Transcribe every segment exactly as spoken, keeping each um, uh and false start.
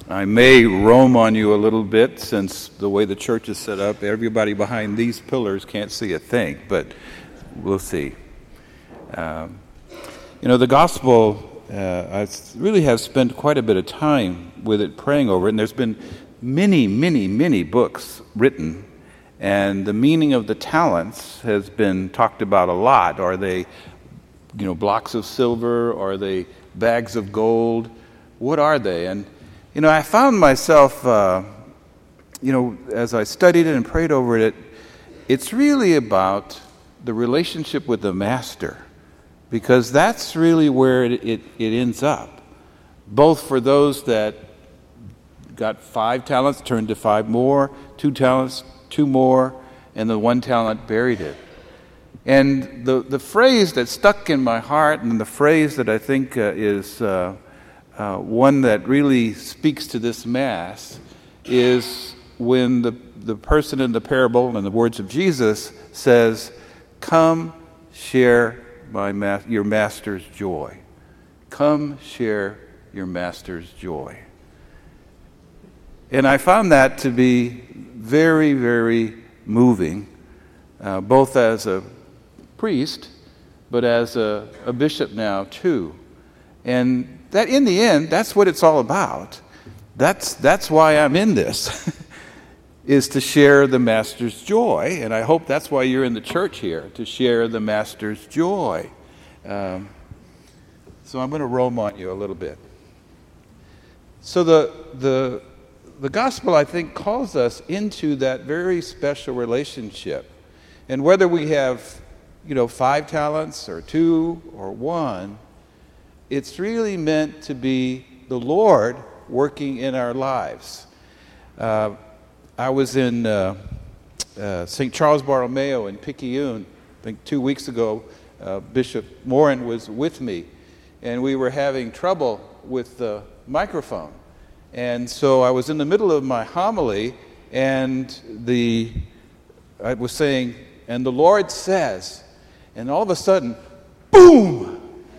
I may roam on you a little bit since the way the church is set up, everybody behind these pillars can't see a thing, but we'll see. Um, you know, the gospel, uh, I really have spent quite a bit of time with it, praying over it, and there's been many, many, many books written, and the meaning of the talents has been talked about a lot. Are they, you know, blocks of silver? Are they bags of gold? What are they? And you know, I found myself, uh, you know, as I studied it and prayed over it, it's really about the relationship with the master, because that's really where it, it, it ends up. Both for those that got five talents, turned to five more, two talents, two more, and the one talent buried it. And the, the phrase that stuck in my heart, and the phrase that I think uh, is... Uh, Uh, one that really speaks to this Mass is when the, the person in the parable, in the words of Jesus, says, "Come share my ma- your master's joy. Come share your master's joy." And I found that to be very, very moving, uh, both as a priest, but as a, a bishop now too. And that in the end, that's what it's all about. That's that's why I'm in this, is to share the Master's joy. And I hope that's why you're in the church here, to share the Master's joy. Um, so I'm going to roam on you a little bit. So the the the gospel, I think, calls us into that very special relationship. And whether we have, you know, five talents or two or one, it's really meant to be the Lord working in our lives. Uh, I was in uh, uh, Saint Charles Borromeo in Picayune, I think two weeks ago. Uh, Bishop Morin was with me, and we were having trouble with the microphone. And so I was in the middle of my homily, and the I was saying, "And the Lord says," and all of a sudden, boom!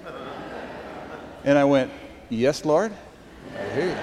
And I went, "Yes, Lord, I hear you."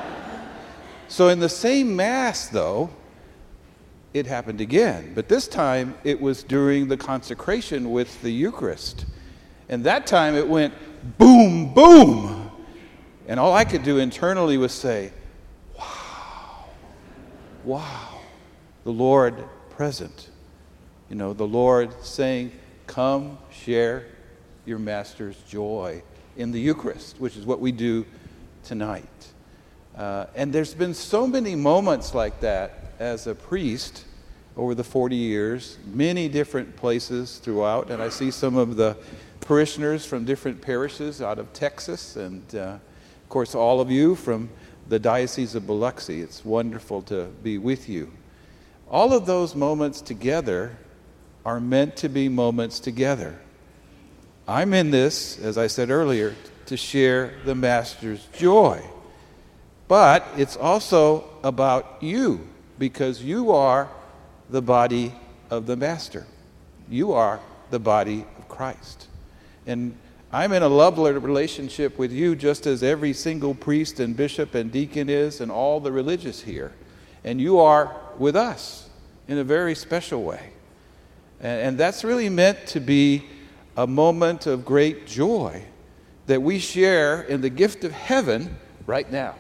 So in the same Mass, though, it happened again. But this time, it was during the consecration with the Eucharist. And that time, it went boom, boom. And all I could do internally was say, wow, wow, the Lord present. You know, the Lord saying, "Come share your Master's joy in the Eucharist," which is what we do tonight. Uh, and there's been so many moments like that as a priest over the forty years, many different places throughout, and I see some of the parishioners from different parishes out of Texas, and uh, of course all of you from the Diocese of Biloxi. It's wonderful to be with you. All of those moments together are meant to be moments together. I'm in this, as I said earlier, to share the Master's joy. But it's also about you, because you are the body of the Master. You are the body of Christ. And I'm in a love relationship with you, just as every single priest and bishop and deacon is, and all the religious here. And you are with us in a very special way. And, and that's really meant to be a moment of great joy that we share in the gift of heaven right now.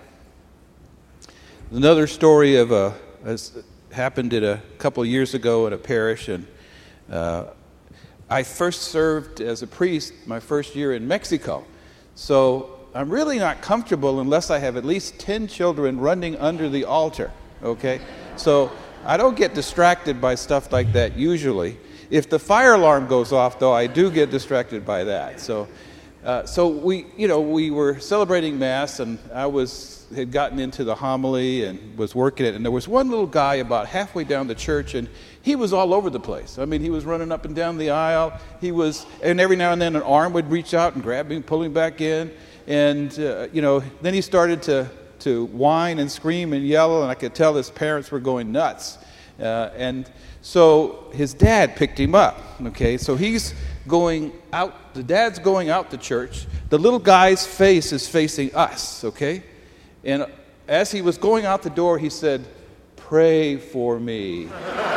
Another story of a has happened at a couple of years ago at a parish, and uh, I first served as a priest my first year in Mexico. So I'm really not comfortable unless I have at least ten children running under the altar, okay? So I don't get distracted by stuff like that usually. If the fire alarm goes off, though, I do get distracted by that. So, uh, so we, you know, we were celebrating Mass, and I was had gotten into the homily and was working it. And there was one little guy about halfway down the church, and he was all over the place. I mean, he was running up and down the aisle. He was, and every now and then, an arm would reach out and grab him, pull him back in, and uh, you know, then he started to to whine and scream and yell, and I could tell his parents were going nuts. Uh, and so his dad picked him up, okay? So he's going out, the dad's going out to church. The little guy's face is facing us, okay? And as he was going out the door, he said, "Pray for me."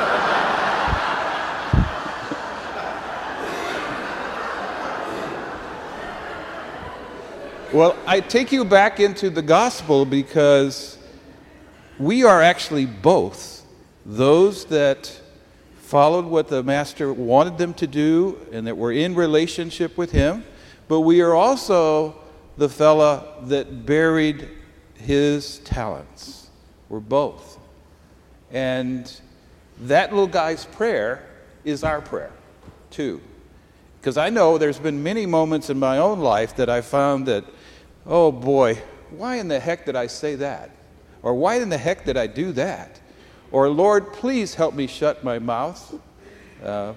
Well, I take you back into the gospel because we are actually both those that followed what the Master wanted them to do and that were in relationship with him, but we are also the fella that buried his talents. We're both. And that little guy's prayer is our prayer, too. Because I know there's been many moments in my own life that I found that, oh boy, why in the heck did I say that? Or why in the heck did I do that? Or, Lord, please help me shut my mouth. Uh,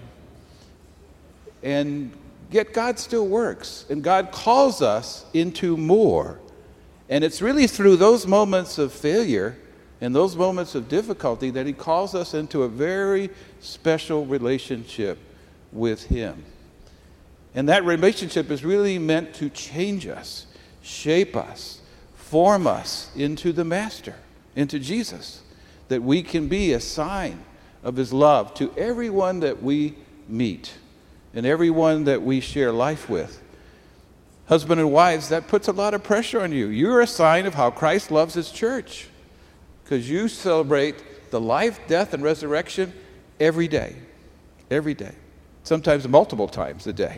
and yet God still works. And God calls us into more. And it's really through those moments of failure and those moments of difficulty that he calls us into a very special relationship with him. And that relationship is really meant to change us, shape us, form us into the Master, into Jesus, that we can be a sign of his love to everyone that we meet and everyone that we share life with. Husband and wives, that puts a lot of pressure on you. You're a sign of how Christ loves his church because you celebrate the life, death, and resurrection every day, every day, sometimes multiple times a day.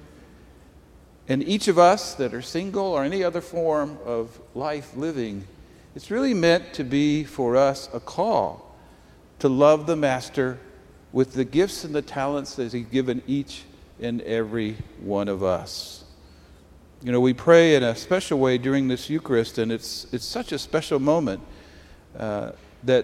And each of us that are single or any other form of life living, it's really meant to be for us a call to love the Master with the gifts and the talents that he's given each and every one of us. You know, we pray in a special way during this Eucharist, and it's it's such a special moment uh, that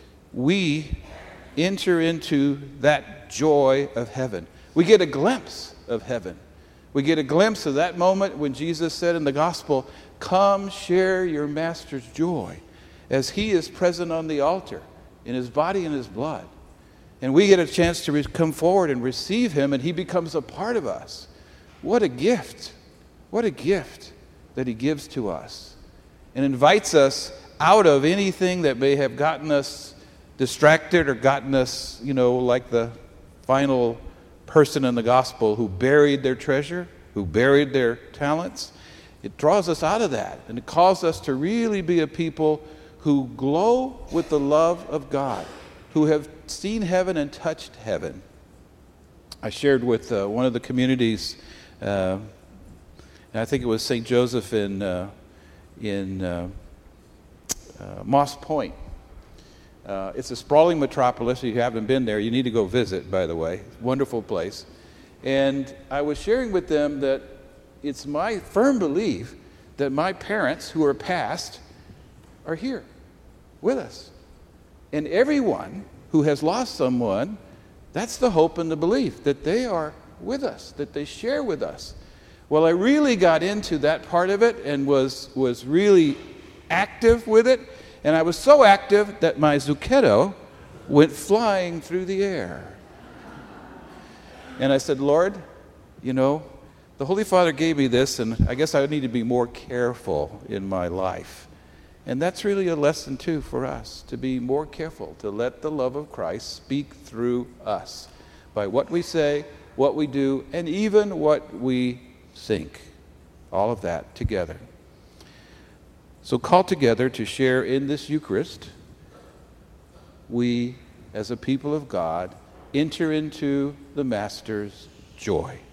we enter into that joy of heaven. We get a glimpse of heaven. We get a glimpse of that moment when Jesus said in the gospel, "Come share your Master's joy," as he is present on the altar in his body and his blood. And we get a chance to re- come forward and receive him, and he becomes a part of us. What a gift. What a gift that he gives to us and invites us out of anything that may have gotten us distracted or gotten us, you know, like the final person in the gospel who buried their treasure, who buried their talents. It draws us out of that, and it calls us to really be a people who glow with the love of God, who have seen heaven and touched heaven. I shared with uh, one of the communities, uh, and I think it was Saint Joseph in uh, in uh, uh, Moss Point. Uh, it's a sprawling metropolis. If you haven't been there, you need to go visit, by the way. Wonderful place. And I was sharing with them that it's my firm belief that my parents, who are past, are here with us. And everyone who has lost someone, that's the hope and the belief, that they are with us, that they share with us. Well, I really got into that part of it and was, was really active with it. And I was so active that my Zucchetto went flying through the air. And I said, Lord, you know, the Holy Father gave me this, and I guess I need to be more careful in my life. And that's really a lesson, too, for us, to be more careful, to let the love of Christ speak through us by what we say, what we do, and even what we think. All of that together. So called together to share in this Eucharist, we, as a people of God, enter into the Master's joy.